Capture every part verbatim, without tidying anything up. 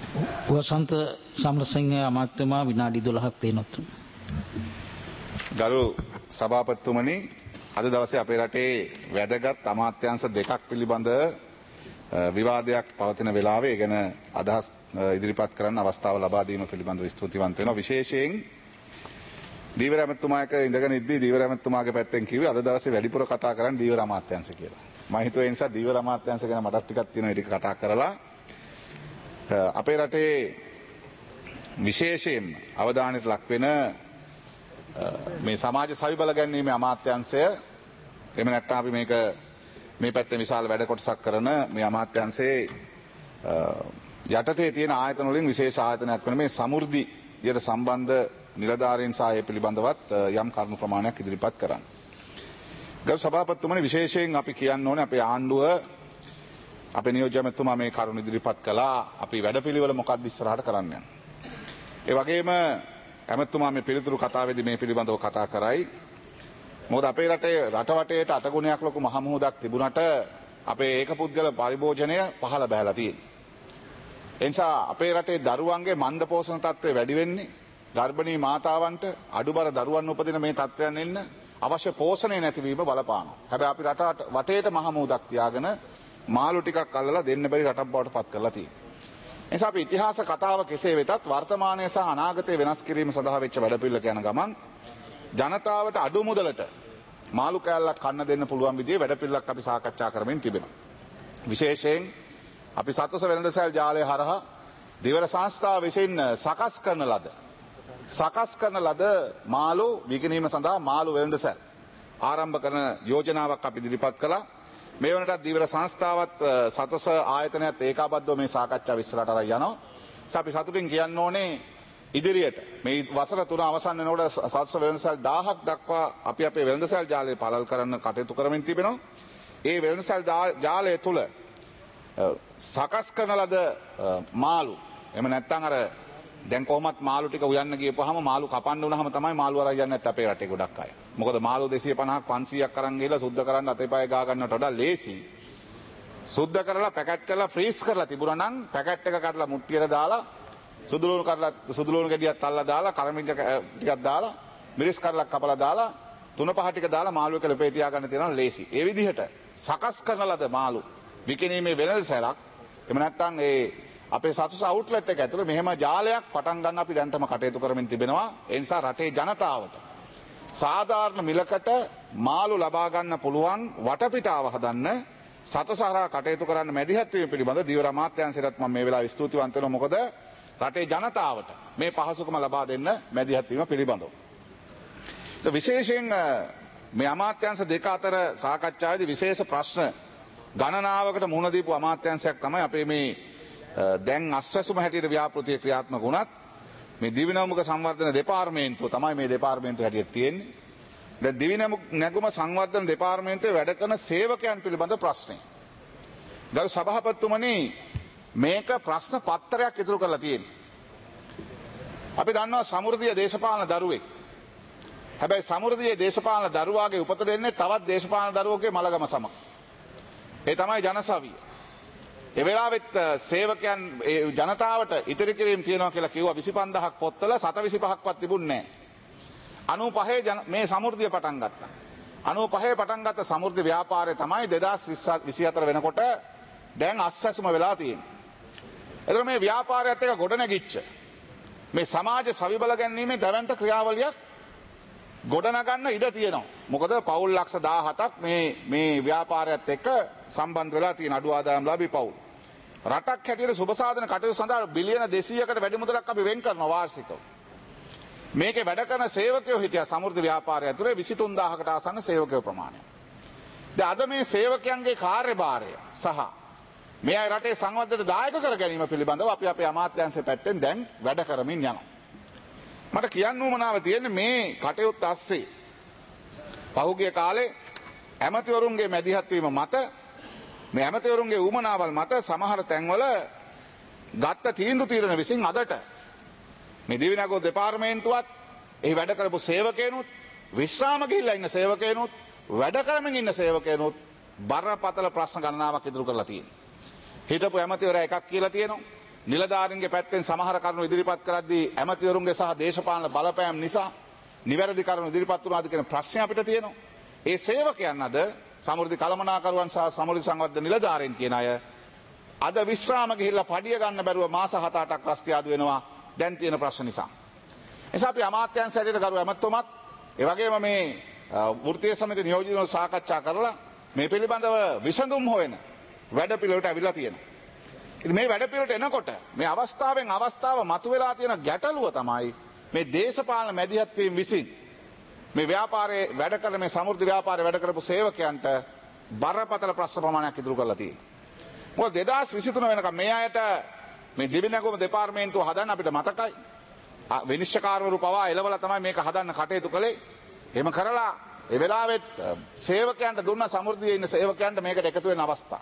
වසන්ත සමරසිංහ අමාත්‍යතුමා විනාඩි දොළහක් දෙනොත්. ගරු සභාපතිතුමනි, අද දවසේ අපේ රටේ වැදගත් අමාත්‍යාංශ දෙකක් පිළිබඳ විවාදයක් පවතින වෙලාවේ ගැන අදහස් ඉදිරිපත් කරන්න අවස්ථාව ලබා දීම පිළිබඳව ස්තුතිවන්ත වෙනවා. විශේෂයෙන් දීවර ඇමතුමා එක ඉඳගෙන ඉද්දී දීවර ඇමතුමාගේ පැත්තෙන් කිව්වේ අද දවසේ වැඩිපුර කතා කරන්නේ දීවර අමාත්‍යාංශ කියලා. මම හිතුවා ඒ නිසා දීවර අමාත්‍යාංශ ගැන මටත් ටිකක් තියෙනවා ඒක කතා කරලා අපේ රටේ විශේෂයෙන් අවධානයට ලක් වෙන මේ සමාජ සවිබල ගැනීමේ අමාත්‍යාංශය එහෙම නැත්නම් අපි මේක මේ පැත්තේ විශාල වැඩ කොටසක් කරන මේ අමාත්‍යාංශයේ යටතේ තියෙන ආයතන වලින් විශේෂ ආයතනයක් වෙන මේ සමෘද්ධියට සම්බන්ධ නිලධාරීන් සහ ඒ පිළිබඳවත් යම් කරුණු ප්‍රමාණයක් ඉදිරිපත් කරන්න. ගරු සභාපතිතුමනි, විශේෂයෙන් අපි කියන්න ඕනේ අපේ ආණ්ඩුව අපේ නියෝජ්‍ය ඇමතුමා මේ කරුණු ඉදිරිපත් කළා. අපි වැඩපිළිවෙල මොකක්ද ඉස්සරහට කරන්න යන්නේ. ඒ වගේම ඇමතුමා මේ පිළිතුරු කතාවේදී මේ පිළිබඳව කතා කරයි. මොකද අපේ රටේ රටවටේට අටගුණයක් ලොකු මහ මුහුදක් තිබුණට අපේ ඒකපුද්ගල පරිභෝජනය පහළ බහැලා තියෙනවා. ඒ නිසා අපේ රටේ දරුවන්ගේ මන්ද පෝෂණ තත්ත්වය වැඩි වෙන්නේ ගර්භණී මාතාවන්ට අඩුබර දරුවන් උපදින මේ තත්ත්වයන් එන්න අවශ්‍ය පෝෂණය නැතිවීම බලපානවා. හැබැයි අපි රට වටේට මහ මුහුදක් තියාගෙන මාළු ටිකක් අල්ලලා දෙන්න බැරි රටක් බවට පත් කරලා තියෙනවා. ඒ නිසා අපි ඉතිහාස කතාව කෙසේ වෙතත් වර්තමානය සහ අනාගතය වෙනස් කිරීම සඳහා වෙච්ච වැඩපිළිවෙලක යන ගමන් ජනතාවට අඩු මුදලට මාළු කෑල්ලක් කන්න දෙන්න පුළුවන් විදිහේ වැඩපිළිවෙලක් අපි සාකච්ඡා කරමින් තිබෙනවා. විශේෂයෙන් අපි සත්වස වෙළඳසැල් ජාලය හරහා දිවර සංස්ථාව විසින් සකස් කරන ලද සකස් කරන ලද මාළු විකිණීම සඳහා මාළු වෙළඳසැල් ආරම්භ කරන යෝජනාවක් අපි ඉදිරිපත් කළා. මේ වනටත් දීවර සංස්ථාවත් සතස ආයතනයත් ඒකාබද්ධව මේ සාකච්ඡාව ඉස්සරහට අරන් යනවා. අපි සතුටින් කියන්න ඕනේ ඉදිරියට මේ වසර තුන අවසන් වෙනකොට සතස වෙළඳසැල් දහයක් දක්වා අපි අපේ වෙළඳසැල් ජාලය පළල් කරන්න කටයුතු කරමින් තිබෙනවා. ඒ වෙළඳසැල් ජාලය තුල සකස් කරන ලද මාළු එහෙම නැත්නම් අර දැන් කොහොමත් මාළු ටික උයන්න ගියපුවාම මාළු කපන්න වුණාම තමයි මාළු අරන් යන්නේ නැත්නම් අපේ රටේ ගොඩක් අය. මොකද මාළු දෙසිය පනහක් පන්සීයක් අරන් ගිහලා සුද්ධ කරන්න අතේ පය ගා ගන්නවට වඩා ලේසි. සුද්ධ කරලා පැකට් කරලා ෆ්‍රීස් කරලා තිබුණා නම් පැකට් එක කඩලා මුට්ටියට දාලා සුදුලුණු කරලා සුදුලුණු ගෙඩියක් අල්ලලා දාලා කරමින් ටිකක් දාලා මිරිස් කරලක් කපලා දාලා තුන පහ ටික දාලා මාළු එක ලෙපේ තියා ගන්න තියෙනවා ලේසි. ඒ විදිහට සකස් කරන ලද මාළු විකිණීමේ වෙළඳසැලක් එහෙම නැත්නම් ඒ අපේ සතුස අවුට්ලට් එක ඇතුළේ මෙහෙම ජාලයක් පටන් ගන්න අපි දැන්ටම කටයුතු කරමින් තිබෙනවා. ඒ නිසා රටේ ජනතාවට සාධාරණ මිලකට මාළු ලබා ගන්න පුළුවන් වටපිටාව හදන්න සතසහරා කටයුතු කරන්න මැදිහත් වීම පිළිබඳ දීවර අමාත්‍යාංශයටත් මම මේ වෙලාවේ ස්තුතිවන්ත වෙනවා. මොකද රටේ ජනතාවට මේ පහසුකම ලබා දෙන්න මැදිහත් වීම පිළිබඳව. ඒ විශේෂයෙන් මේ අමාත්‍යාංශ දෙක අතර සාකච්ඡාවේදී විශේෂ ප්‍රශ්න ගණනාවකට මුහුණ දීපු අමාත්‍යාංශයක් තමයි අපේ මේ දැන් අස්වැසුම හැටියට ව්‍යාපෘතිය ක්‍රියාත්මක වුණත් මේ දිවිනැගුම සංවර්ධන දෙපාර්තමේන්තුව තමයි මේ දෙපාර්තමේන්තුව හැටියට තියෙන්නේ. දැන් දිවිනැගුම සංවර්ධන දෙපාර්තමේන්තුවේ වැඩ කරන සේවකයන් පිළිබඳ ප්‍රශ්නේ. ගරු සභාපතිතුමනි, මේක ප්‍රශ්න පත්‍රයක් ඉදිරි කරලා තියෙනවා. අපි දන්නවා සමෘද්ධිය දේශපාලන දරුවෙක්. හැබැයි සමෘද්ධියේ දේශපාලන දරුවාගේ උපත දෙන්නේ තවත් දේශපාලන දරුවෙකුගේ මලගම සමග. ඒ තමයි ජනසවිය. ඒ වෙලාවෙත් සේවකයන් ජනතාවට ඉතිරි කිරීම තියනවා කියලා කිව්වා. විසි පන්දාහක් පොත්වල සත විසි පහක්වත් තිබුණේ නැහැ. අනූ පහේ මේ සමෘද්ධිය පටන් ගත්තා. අනූ පහේ පටන් ගත්ත සමෘද්ධි ව්‍යාපාරය තමයි දෙදාස් විසි හතර වෙනකොට දැන් අස්වැසුම වෙලා තියෙන්නේ. එතකොට මේ ව්‍යාපාරයත් එක්ක ගොඩනැගිච්ච මේ සමාජ සවිබල ගැනීමේ දැවැන්ත ක්‍රියාවලියක් ගොඩනගන්න ඉඩ තියෙනවා. මොකද පවුල් ලක්ෂ දහහතක් මේ මේ ව්‍යාපාරයත් එක්ක සම්බන්ධ වෙලා තියෙන අඩු ආදායම්ලාභී පවුල්. රටක් හැටියට සුබසාධන කටයුතු සඳහා බිලියන දෙසීයකට වැඩි මුදලක් අපි වෙන් කරනවා වාර්ෂිකව. මේකේ වැඩ කරන සේවකයෝ හිටියා සමෘද්ධි ව්‍යාපාරය ඇතුලේ විසි තුන් දාහකට ආසන්න සේවකයෝ ප්‍රමාණය. දැන් අද මේ සේවකයන්ගේ කාර්යභාරය සහ මේ අය රටේ සංවර්ධනයට දායක කර ගැනීම පිළිබඳව අපි අපේ අමාත්‍යාංශය පැත්තෙන් දැන් වැඩ කරමින් යනවා. මට කියන්න උවමනාව තියෙන්නේ මේ කටයුත්ත ඇස්සේ පහුගිය කාලේ ඇමතිවරුන්ගේ මැදිහත් වීම මත මේ ඇමතිවරුන්ගේ උවමනාවල් මත සමහර තැන්වල ගත්ත තීන්දුව తీරන විසින් අදට මේ දිවිනැගුම දෙපාර්තමේන්තුවත් එහි වැඩ කරපු සේවකයනුත් විශ්‍රාම ගිහිල්ලා ඉන්න සේවකයනුත් වැඩ කරමින් ඉන්න සේවකයනුත් බරපතල ප්‍රශ්න ගණනාවක් ඉදිරි කරලා තියෙනවා. හිටපු ඇමතිවරයා එකක් කියලා තියෙනවා. නිලධාරීන්ගේ පැත්තෙන් සමහර කරුණු ඉදිරිපත් කරද්දී ඇමතිවරුන්ගේ සහ දේශපාලන බලපෑම් නිසා නිවැරදි කරුණු ඉදිරිපත් වුණාද කියන ප්‍රශ්න අපිට තියෙනවා. ඒ සේවකයන් අද සමෘද්ධි කළමනාකරුවන් සහ සමෘද්ධි සංවර්ධන නිලධාරීන් කියන අය අද විශ්‍රාම ගිහිල්ලා පඩිය ගන්න බැරුව මාස හත අටක් රස්තියාදු වෙනවා දැන් තියෙන ප්‍රශ්න නිසා. එනිසා අපි අමාත්‍යංශ හැටියට ගරු ඇමතුමත් ඒ වගේම මේ වෘත්තීය සමිති නියෝජිතව සාකච්ඡා කරලා මේ පිළිබඳව විසඳුම් හොයන වැඩ පිළිවෙලට අවිලා තියෙනවා. ඉතින් මේ වැඩ පිළිවෙලට එනකොට මේ අවස්ථාවෙන් අවස්ථාව මතුවලා තියෙන ගැටලුව තමයි මේ දේශපාලන මැදිහත් වීම විසින් මේ ව්‍යාපාරයේ වැඩ කරන මේ සමෘද්ධි ව්‍යාපාරයේ වැඩ කරපු සේවකයන්ට බරපතල ප්‍රශ්න ප්‍රමාණයක් ඉදිරි කරලා තියෙනවා. මොකද දෙදාස් විසිතුන වෙනකම් මේ අයට මේ දිවිනැගුම දෙපාර්තමේන්තුව හදන්න අපිට මතකයි. විනිශ්චයකාරවරු පවා එළවලා තමයි මේක හදන්න කටයුතු කළේ. එහෙම කරලා ඒ වෙලාවෙත් සේවකයන්ට දුන්න සමෘද්ධියේ ඉන්න සේවකයන්ට මේකට එකතු වෙන අවස්ථා.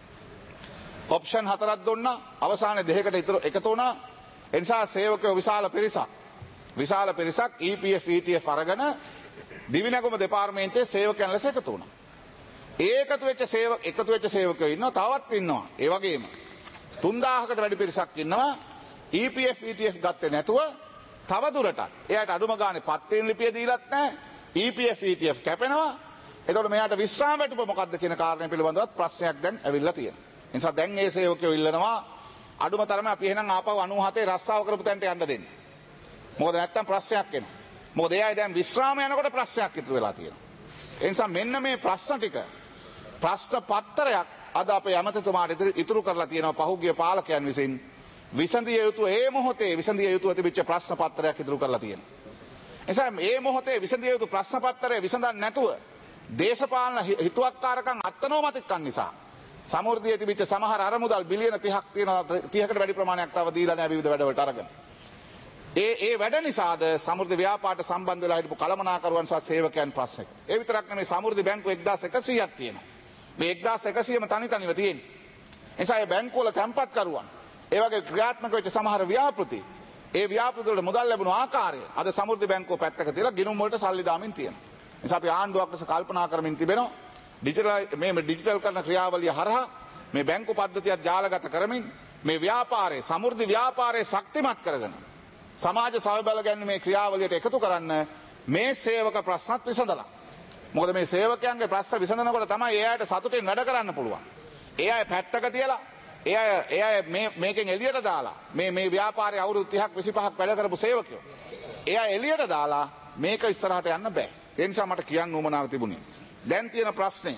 ඔප්ෂන් හතරක් දුන්නා. අවසානයේ දෙකකට එකතු වුණා. ඒ නිසා සේවකයෝ විශාල පිරිසක් විශාල පිරිසක් E P F E T F අරගෙන දිවිනැගුම දෙපාර්තමේන්තුවේ සේවකයන් ලෙස එකතු වුණා. ඒ එකතු වෙච්ච සේවක එකතු වෙච්ච සේවකයෝ ඉන්නවා තවත් ඉන්නවා. ඒ වගේම තුන්දාහකට වැඩි පිරිසක් ඉන්නවා E P F E T F ගත්තේ නැතුව තව දුරටත් එයාට අඩුම ගානේ පත් වෙන ලිපිය දීලත් නැහැ. E P F E T F කැපෙනවා. එතකොට මෙයාට විශ්‍රාම වැටුප මොකක්ද කියන කාරණේ පිළිබඳවත් ප්‍රශ්නයක් දැන් ඇවිල්ලා තියෙනවා. ඒ නිසා දැන් මේ සේවකයෝ ඉල්ලනවා අඩුම තරමේ අපි එහෙනම් ආපහු අනූහතේ රස්සාව කරපු තැනට යන්න දෙන්න. මොකද නැත්තම් ප්‍රශ්නයක් එනවා. මොකද එයා දැන් විශ්‍රාම යනකොට ප්‍රශ්නයක් ඉතුරු වෙලා තියෙනවා. ඒ නිසා මෙන්න මේ ප්‍රශ්න ටික ප්‍රශ්න පත්‍රයක් අද අපේ ඇමතිතුමාට ඉතුරු කරලා තියෙනවා පහුගිය පාලකයන් විසින් විසඳිය යුතු ඒ මොහොතේ විසඳිය යුතු තිබිච්ච ප්‍රශ්න පත්‍රයක් ඉදිරි කරලා තියෙනවා. එනිසා මේ මොහොතේ විසඳිය යුතු ප්‍රශ්න පත්‍රය විසඳන්නේ නැතුව දේශපාලන හිතුවක්කාරකම් අත්නෝමතිකම් නිසා සමෘද්ධියේ තිබිච්ච සමහර අරමුදල් බිලියන තිහක් තියෙනවා තිහකට වැඩි ප්‍රමාණයක් තව දීලා නැහැ විවිධ වැඩවලට අරගෙන. ඒ ඒ වැඩ නිසාද සමෘද්ධි ව්‍යාපාරට සම්බන්ධ වෙලා හිටපු කළමනාකරුවන් සහ සේවකයන් ප්‍රශ්නක. ඒ විතරක් නෙමෙයි සමෘද්ධි බැංකුව එක්දාස් එකසීයක් තියෙනවා. මේ එක්දාස් එකසීයම තනි තනිව තියෙන්නේ. එනිසා ඒ බැංකුවල තැන්පත්කරුවන් ඒ වගේ ක්‍රියාත්මක වෙච්ච සමහර ව්‍යාපෘති ඒ ව්‍යාපෘති වලට මුදල් ලැබුණු ආකාරය අද සමෘද්ධි බැංකුව පැත්තක තියලා ගිණුම් වලට සල්ලි දාමින් තියෙනවා. ඒ නිසා අපි ආණ්ඩුවක් ලෙස කල්පනා කරමින් තිබෙනවා ඩිජිටල් මේ ඩිජිටල් කරන ක්‍රියාවලිය හරහා මේ බැංකු පද්ධතියත් ජාලගත කරමින් මේ ව්‍යාපාරයේ සමෘද්ධි ව්‍යාපාරයේ ශක්තිමත් කරගෙන සමාජ සමබල ගැනීමේ ක්‍රියාවලියට එකතු කරන්න මේ සේවක ප්‍රශ්නත් විසඳලා. මොකද මේ සේවකයන්ගේ ප්‍රශ්න විසඳනකොට තමයි එයාට සතුටින් වැඩ කරන්න පුළුවන්. ඒ අය පැත්තක තියලා ඒ අය ඒ අය මේ මේකෙන් එළියට දාලා මේ මේ ව්‍යාපාරයේ අවුරුදු තිහක් විසිපහක් වැඩ කරපු සේවකයෝ ඒ අය එළියට දාලා මේක ඉස්සරහට යන්න බෑ. ඒ නිසා මට කියන්න උවමනාව තිබුණේ. දැන් තියෙන ප්‍රශ්නේ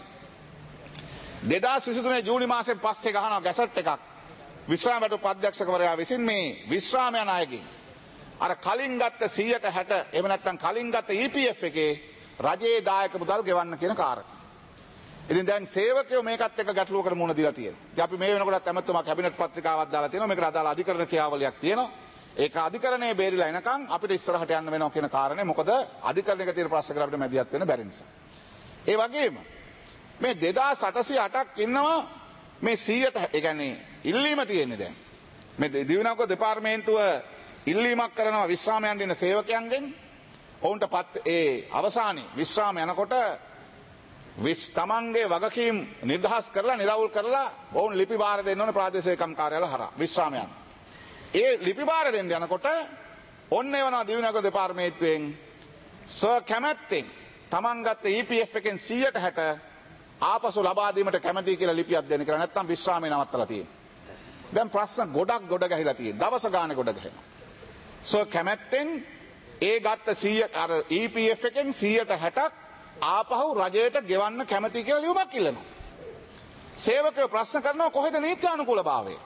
දෙදාස් විසිතුනේ ජූනි මාසෙන් පස්සේ ගහනවා ගැසට් එකක් විශ්‍රාම වැටුප් අධ්‍යක්ෂකවරයා විසින් මේ විශ්‍රාම යන අයගෙන් අර කලින් ගත්ත සීයට හැට එහෙම නැත්නම් කලින් ගත්ත E P F එකේ රජයේ දායක මුදල් ගෙවන්න කියන කාරණා. ඉතින් දැන් සේවකයෝ මේකත් එක්ක ගැටලුවකට මුහුණ දීලා තියෙනවා. ඉතින් අපි මේ වෙනකොටත් ඇමතුමා කැබිනට් පත්‍රිකාවක් දාලා තියෙනවා. මේකට අදාළ අධිකරණ ක්‍රියාවලියක් තියෙනවා. ඒක අධිකරණයේ බේරිලා එනකන් අපිට ඉස්සරහට යන්න වෙනවා කියන කාරණේ මොකද අධිකරණයක තියෙන ප්‍රශ්නකට අපිට මැදිහත් වෙන්න බැරි නිසා. ඒ වගේම මේ දෙදාස් අටසිය අටක් ඉන්නවා මේ සීයට ඒ කියන්නේ ඉල්ලීම තියෙන්නේ දැන්. මේ දිවිනගර දෙපාර්තමේන්තුව ඉල්ලීමක් කරනවා විශ්‍රාමයන් දෙන සේවකයන්ගෙන් ඔවුන්ට පත් ඒ අවසානයේ විශ්‍රාම යනකොට විස් තමන්ගේ වගකීම් නිදහස් කරලා නිරවුල් කරලා ඔවුන් ලිපි බාර දෙන්න ඕනේ ප්‍රාදේශීය ඒකම් කාර්යාලය හරහා විශ්‍රාම යන. ඒ ලිපි බාර දෙන්න යනකොට ඔන්න එවනවා දිවිනගර දෙපාර්තමේන්තුවෙන් ස්ව කැමැත්තෙන් තමන් ගත්ත E P F එකෙන් සීයට හැට ආපසු ලබා දීමට කැමැතියි කියලා ලිපියක් දෙන්න කියලා නැත්නම් විශ්‍රාමය නවත්තලා තියෙනවා. දැන් ප්‍රශ්න ගොඩක් ගොඩ ගැහිලා තියෙනවා. දවස ගානේ ගොඩ ගැහෙනවා. ස්ව කැමැත්තෙන් ඒ ගත්ත සීයට අර E P F එකෙන් සීයට හැටක් ආපහු රජයට ගෙවන්න කැමති කියලා ලියුමක් ඉල්ලනවා. සේවකයෝ ප්‍රශ්න කරනවා කොහෙද නීත්‍යානුකූලභාවය?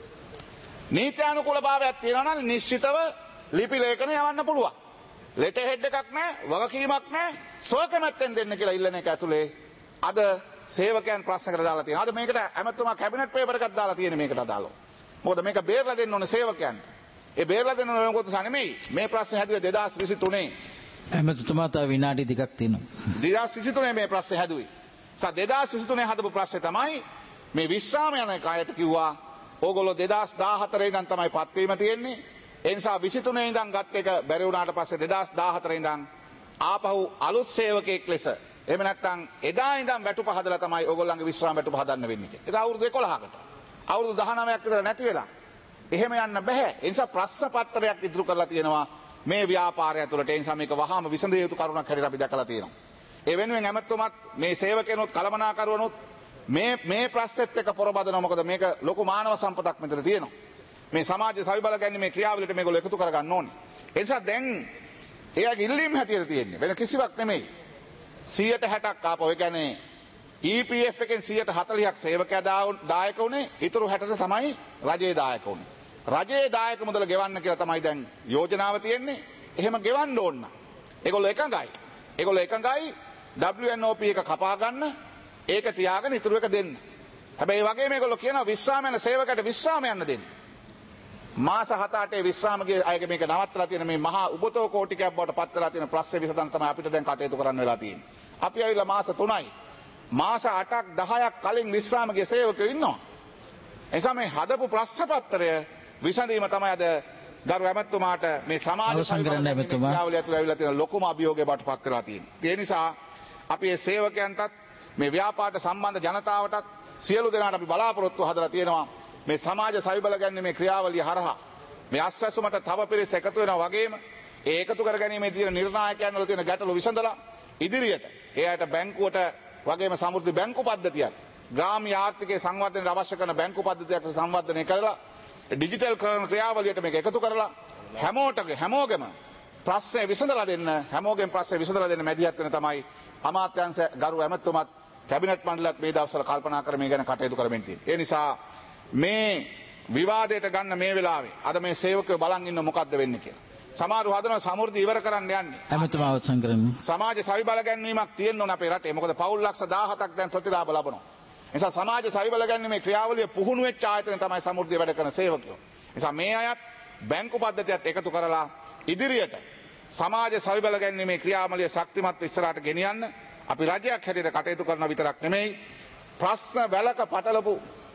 නීත්‍යානුකූලභාවයක් තියෙනවා නම් නිශ්චිතව ලිපි ලේඛන යවන්න පුළුවන්. ලෙටර් හෙඩ් එකක් නැහැ, වගකීමක් නැහැ, සෝකමැත්තෙන් දෙන්න කියලා ඉල්ලන එක ඇතුලේ අද සේවකයන් ප්‍රශ්නකට දාලා තියෙනවා. අද මේකට ඇමතුමා කැබිනට් පේපර් එකක් දාලා තියෙන මේකට අදාළව. මොකද මේක බේරලා දෙන්න ඕනේ සේවකයන්ට. ඒ බේරලා දෙන්න ඕනේ මොකද නෙමෙයි. මේ ප්‍රශ්නේ හැදුවේ දෙදාස් විසිතුනේ. ඇමතුමා තව විනාඩි දෙකක් තියෙනවා. දෙදාස් විසිතුනේ මේ ප්‍රශ්නේ හැදුවේ. සා දෙදාස් විසිතුනේ හදපු ප්‍රශ්නේ තමයි මේ විශ්‍රාම යන කායට කිව්වා ඕගොල්ලෝ දෙදාස් දාහතරේ ඉඳන් තමයි පත්වීම තියෙන්නේ. ඒ නිසා විසිතුනේ ඉඳන් ගත් එක බැරි වුණාට පස්සේ දෙදාස් දාහතරේ ඉඳන් ආපහු අලුත් සේවකයෙක් ලෙස එහෙම නැත්නම් එදා ඉඳන් වැටුප හදලා තමයි ඕගොල්ලන්ගේ විශ්‍රාම වැටුප හදන්න වෙන්නේ කියලා. ඒක අවුරුදු එකොළහකට. අවුරුදු දහනවයක් විතර නැති වෙලා එහෙම යන්න බෑ. ඒ නිසා ප්‍රශ්න පත්‍රයක් ඉදිරි කරලා තියෙනවා මේ ව්‍යාපාරය ඇතුළට. ඒ නිසා මේක වහාම විසඳිය යුතු කරුණක් හැටියට අපි දැකලා තියෙනවා. ඒ වෙනුවෙන් ඇමතුමත් මේ සේවකයන්ොත් කළමනාකරුවනොත් මේ මේ ප්‍රශ්නෙත් එක්ක පොරබදනවා. මොකද මේක ලොකු මානව සම්පතක් මෙතන තියෙනවා. මේ සමාජ සවිබල ගැනීමේ ක්‍රියාවලියට මේගොල්ලෝ එකතු කරගන්න ඕනේ. ඒ නිසා දැන් එයාගේ ඉල්ලීම් හැටියට තියෙන්නේ වෙන කිසිවක් නෙමෙයි. සියයට හැටක් ආපහු. ඒ කියන්නේ E P F එකෙන් සියයට හතළිහක් සේවකයා දායක වුණේ. ඊටු හැටට තමයි රජයේ දායක වුණේ. රජයේ දායක මුදල ගෙවන්න කියලා තමයි දැන් යෝජනාව තියෙන්නේ. එහෙම ගෙවන්න ඕන. ඒගොල්ලෝ එකඟයි. ඒගොල්ලෝ එකඟයි W N O P එක කපා ගන්න. ඒක තියාගෙන ඊටු එක දෙන්න. හැබැයි ඒ වගේම ඒගොල්ලෝ කියනවා විශ්‍රාම යන සේවකයට විශ්‍රාම යන්න දෙන්න. මාස හත අටේ විශ්‍රාමගේ අයගේ මේක නවත්තලා තියෙන මේ මහා උබතෝ කෝටිකයක් බවට පත් වෙලා තියෙන ප්‍රශ්නේ විසඳන්න තමයි අපිට දැන් කටයුතු කරන්න වෙලා තියෙන්නේ. අපි ඇවිල්ලා මාස තුනයි. මාස අටක් දහයක් කලින් විශ්‍රාමගේ සේවකයෝ ඉන්නවා. එනිසා මේ හදපු ප්‍රශ්න පත්‍රය විසඳීම තමයි අද ගරු ඇමතුමාට මේ සමාජ සංග්‍රහණය ඇතුළේ ඇවිල්ලා තියෙන ලොකුම අභියෝගය බවට පත් වෙලා තියෙන්නේ. ඒ නිසා අපි මේ සේවකයන්ටත් මේ ව්‍යාපාරට සම්බන්ධ ජනතාවටත් සියලු දෙනාට අපි බලාපොරොත්තු හදලා තියෙනවා මේ සමාජ සවිබල ගැනීමේ ක්‍රියාවලිය හරහා මේ අස්වැසුමට තව පිරිස එකතු වෙනවා වගේම ඒ එකතු කර ගැනීමේ තියෙන නිර්ණායකයන් වල තියෙන ගැටලු විසඳලා ඉදිරියට ඒ අයට බැංකුවට වගේම සමෘද්ධි බැංකු පද්ධතියක් ග්‍රාමීය ආර්ථිකයේ සංවර්ධනයට අවශ්‍ය කරන බැංකු පද්ධතියක් සංවර්ධනය කරලා ඩිජිටල් කරන ක්‍රියාවලියට මේක එකතු කරලා හැමෝටම හැමෝගෙම ප්‍රශ්නේ විසඳලා දෙන්න හැමෝගෙම ප්‍රශ්නේ විසඳලා දෙන්න මැදිහත් වෙන තමයි අමාත්‍යාංශ ගරු ඇමතුමත් කැබිනට් මණ්ඩලයත් මේ දවස්වල කල්පනා කර මේ ගැන කටයුතු කරමින් තියෙනවා. ඒ නිසා මේ විවාදයට ගන්න මේ වෙලාවේ අද මේ සේවකයෝ බලන් ඉන්න මොකද්ද වෙන්නේ කියලා. සමහරව හදනවා සමෘද්ධි ඉවර කරන්න යන්නේ. ඇමතුමා අවසන් කරමු. සමාජ සවිබල ගැනීමක් තියෙන්න ඕන අපේ රටේ. මොකද පවුල් ලක්ෂ දහහතක් දැන් ප්‍රතිලාභ ලබනවා. ඒ නිසා සමාජ සවිබල ගැනීමේ ක්‍රියාවලිය පුහුණු වෙච්ච ආයතන තමයි සමෘද්ධිය වැඩ කරන සේවකයෝ. ඒ නිසා මේ අයත් බැංකු පද්ධතියත් එකතු කරලා ඉදිරියට සමාජ සවිබල ගැනීමේ ක්‍රියාවලිය ශක්තිමත් ඉස්සරහට ගෙනියන්න අපි රජයක් හැටියට කටයුතු කරන විතරක් නෙමෙයි ප්‍රශ්න වැලක පටලපු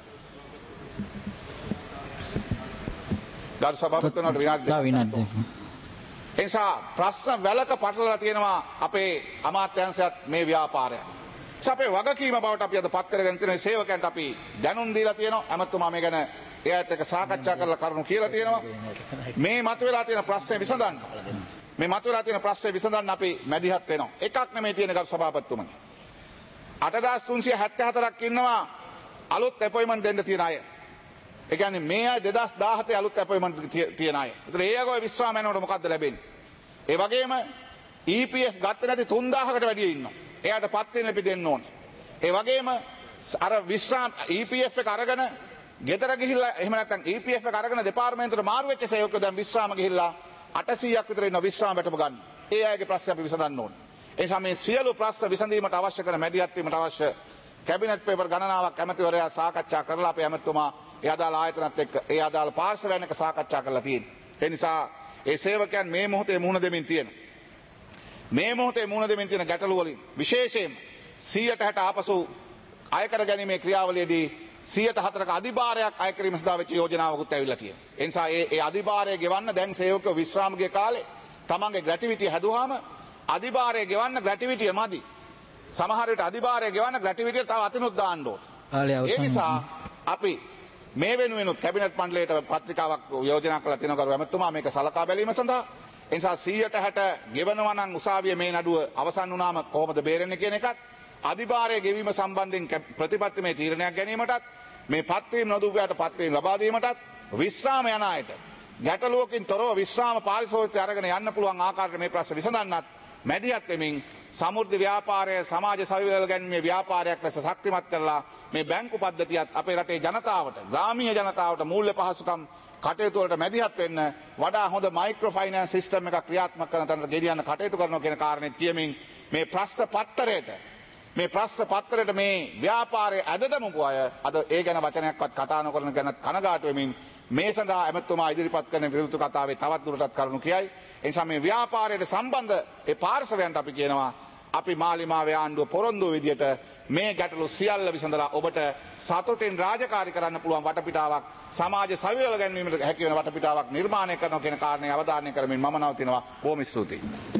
ගරු සභාපතිතුමාට විනාඩි එනිසා ප්‍රශ්න වැලක පටලලා තියෙනවා අපේ අමාත්‍යාංශයත් මේ ව්‍යාපාරය. අපේ වගකීම බවට අපි අද පත් කරගෙන තියෙන සේවකයන්ට අපි දැනුම් දීලා තියෙනවා. ඇමතුමා මේ ගැන එයාත් එක්ක සාකච්ඡා කරලා කරුණු කියලා තියෙනවා. මේ මතුවලා තියෙන ප්‍රශ්නේ විසඳන්න. මේ මතුවලා තියෙන ප්‍රශ්නේ විසඳන්න අපි මැදිහත් වෙනවා. එකක් නෙමෙයි තියෙන ගරු සභාපතිතුමනි. අටදාස් තුන්සිය හැත්තෑ හතරක් ඉන්නවා අලුත් අපොයින්ට්මන්ට් දෙන්න තියෙන අය. ඒ කියන්නේ මේ අය දෙදාස් දාහතේ අලුත් අපොයින්ට්මන්ට් තියෙන අය. ඒතර ඒ අයගේ විශ්‍රාම යනකොට මොකද්ද ලැබෙන්නේ? ඒ වගේම E P F ගත්තේ නැති තුන්දාහකට වැඩිය ඉන්නවා. එයාට පත් වෙන්න අපි දෙන්න ඕනේ. ඒ වගේම අර විශ්‍රාම E P F එක අරගෙන ගෙදර ගිහිල්ලා එහෙම නැත්නම් E P F එක අරගෙන දෙපාර්තමේන්තුවට මාරු වෙච්ච සේවකයෝ දැන් විශ්‍රාම ගිහිල්ලා අටසීයක් විතර ඉන්න විශ්‍රාම වැටම ගන්න. ඒ අයගේ ප්‍රශ්න අපි විසඳන්න ඕනේ. ඒ නිසා මේ සියලු ප්‍රශ්න විසඳීමට අවශ්‍ය කරන මැදිහත් වීමට අවශ්‍ය කැබිනට් පේපර් ගණනාවක් ඇමතිවරයා සාකච්ඡා කරලා අපේ ඇමතුමා ඒ අදාළ ආයතනත් එක්ක ඒ අදාළ පාර්ශවයන් එක්ක සාකච්ඡා කරලා තියෙනවා. ඒ නිසා ඒ සේවකයන් මේ මොහොතේ මුහුණ දෙමින් තියෙනවා. මේ මොහොතේ මුහුණ දෙමින් තියෙන ගැටලු වලින් විශේෂයෙන් සියයට හැට ආපසු අයකර ගැනීමේ ක්‍රියාවලියේදී සියයට හතරක අධිභාරයක් අය කිරීම සඳහා වෙච්ච යෝජනාවකුත් ඇවිල්ලා තියෙනවා. ඒ නිසා ඒ ඒ අධිභාරය ගෙවන්න දැන් සේවකයෝ විශ්‍රාමගේ කාලේ තමන්ගේ ග්‍රැටිවිටිය හැදුවාම අධිභාරය ගෙවන්න ග්‍රැටිවිටිය මදි. සමහර විට අධිභාරය ගෙවන්න ග්‍රැටිවිටිය තව අතිනුත් දාන්න ඕනේ. ඒ නිසා අපි මේ වෙනුවෙනුත් කැබිනට් මණ්ඩලයට පත්‍රිකාවක් යෝජනා කළා තියෙනවා කරු ඇමතුමා මේක සලකා බැලීම සඳහා. ඒ නිසා සියයට හැට ගෙවනවා නම් උසාවියේ මේ නඩුව අවසන් වුණාම කොහොමද බේරෙන්නේ කියන එකත් අධිභාරය ගෙවීම සම්බන්ධයෙන් ප්‍රතිපත්තිමය තීරණයක් ගැනීමටත් මේ පත්වීම් නොදුබයාට පත්වීම් ලබා දීමටත් විශ්‍රාම යන අයට ගැටලුවකින් තොරව විශ්‍රාම පාරිශෝධිතය අරගෙන යන්න පුළුවන් ආකාරයට මේ ප්‍රශ්න විසඳන්නත් මැදිහත් වෙමින් සමෘද්ධි ව්‍යාපාරය සමාජ සවිවල ගැනීමේ ව්‍යාපාරයක් ලෙස ශක්තිමත් කරලා මේ බැංකු පද්ධතියත් අපේ රටේ ජනතාවට ග්‍රාමීය ජනතාවට මූල්‍ය පහසුකම් කටයුතු වලට මැදිහත් වෙන්න වඩා හොඳ මයික්‍රෝ ෆයිනෑන්ස් සිස්ටම් එකක් ක්‍රියාත්මක කරන තැනට ගෙනියන්න කටයුතු කරනවා කියන කාරණේත් කියමින් මේ ප්‍රශ්න පත්තරයට මේ ප්‍රශ්න පත්‍රයට මේ ව්‍යාපාරයේ ඇද දමපු අය අද ඒ ගැන වචනයක්වත් කතා නොකරන ගැන කනගාටු වෙමින් මේ සඳහා ඇමතුමා ඉදිරිපත් කරන විරුද්ධ කතාවේ තවත් දුරටත් කරුණු කියයි. ඒ නිසා මේ ව්‍යාපාරයට සම්බන්ධ ඒ පාර්ශවයන්ට අපි කියනවා අපි මාලිමාවේ ආණ්ඩුව පොරොන්දු විදියට මේ ගැටලු සියල්ල විසඳලා ඔබට සතුටින් රාජකාරී කරන්න පුළුවන් වටපිටාවක් සමාජ සවිවල ගැනීමට හැකි වෙන වටපිටාවක් නිර්මාණය කරනවා කියන කාරණේ අවධාරණය කරමින් මම නවතිනවා. බොහොම ස්තුතියි.